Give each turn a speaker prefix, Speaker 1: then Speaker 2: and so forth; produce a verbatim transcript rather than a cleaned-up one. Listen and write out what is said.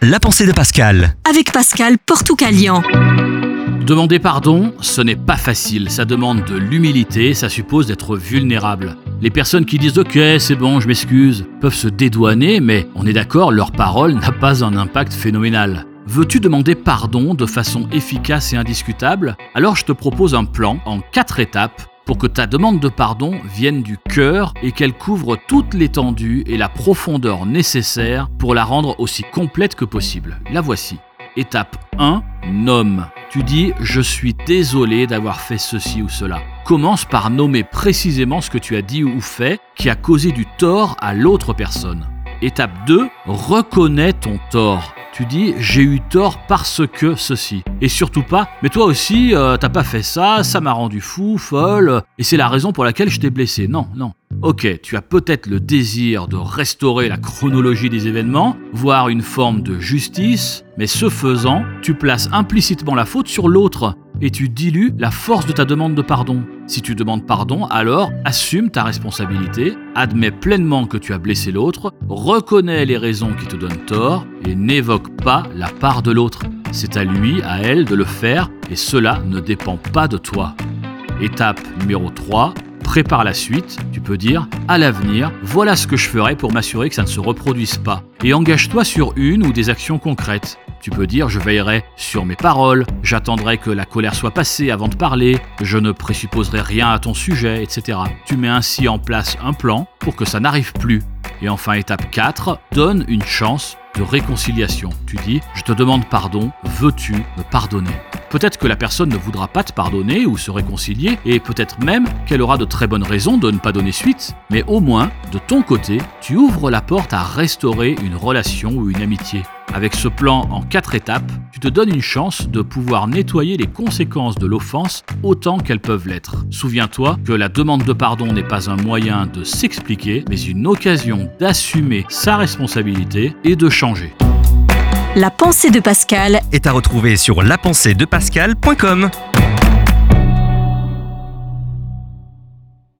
Speaker 1: La pensée de Pascal.
Speaker 2: Avec Pascal Portucalian.
Speaker 3: Demander pardon, ce n'est pas facile. Ça demande de l'humilité, ça suppose d'être vulnérable. Les personnes qui disent « Ok, c'est bon, je m'excuse » peuvent se dédouaner, mais on est d'accord, leur parole n'a pas un impact phénoménal. Veux-tu demander pardon de façon efficace et indiscutable ? Alors je te propose un plan en quatre étapes pour que ta demande de pardon vienne du cœur et qu'elle couvre toute l'étendue et la profondeur nécessaires pour la rendre aussi complète que possible. La voici. Étape un, nomme. Tu dis « Je suis désolé d'avoir fait ceci ou cela ». Commence par nommer précisément ce que tu as dit ou fait qui a causé du tort à l'autre personne. Étape deux, reconnais ton tort. Tu dis « j'ai eu tort parce que ceci ». Et surtout pas « mais toi aussi, euh, t'as pas fait ça, ça m'a rendu fou, folle, et c'est la raison pour laquelle je t'ai blessé ». Non, non. Ok, tu as peut-être le désir de restaurer la chronologie des événements, voire une forme de justice, mais ce faisant, tu places implicitement la faute sur l'autre et tu dilues la force de ta demande de pardon. Si tu demandes pardon, alors assume ta responsabilité, admets pleinement que tu as blessé l'autre, reconnais les raisons qui te donnent tort et n'évoque pas la part de l'autre. C'est à lui, à elle de le faire et cela ne dépend pas de toi. Étape numéro trois. Prépare la suite, tu peux dire « à l'avenir, voilà ce que je ferai pour m'assurer que ça ne se reproduise pas ». Et engage-toi sur une ou des actions concrètes. Tu peux dire « je veillerai sur mes paroles, j'attendrai que la colère soit passée avant de parler, je ne présupposerai rien à ton sujet, et cetera » Tu mets ainsi en place un plan pour que ça n'arrive plus. Et enfin, étape quatre, donne une chance de réconciliation. Tu dis « je te demande pardon, veux-tu me pardonner ?» Peut-être que la personne ne voudra pas te pardonner ou se réconcilier, et peut-être même qu'elle aura de très bonnes raisons de ne pas donner suite, mais au moins, de ton côté, tu ouvres la porte à restaurer une relation ou une amitié. Avec ce plan en quatre étapes, tu te donnes une chance de pouvoir nettoyer les conséquences de l'offense autant qu'elles peuvent l'être. Souviens-toi que la demande de pardon n'est pas un moyen de s'expliquer, mais une occasion d'assumer sa responsabilité et de changer.
Speaker 2: La pensée de Pascal
Speaker 1: Est à retrouver sur la pensée de pascal point com.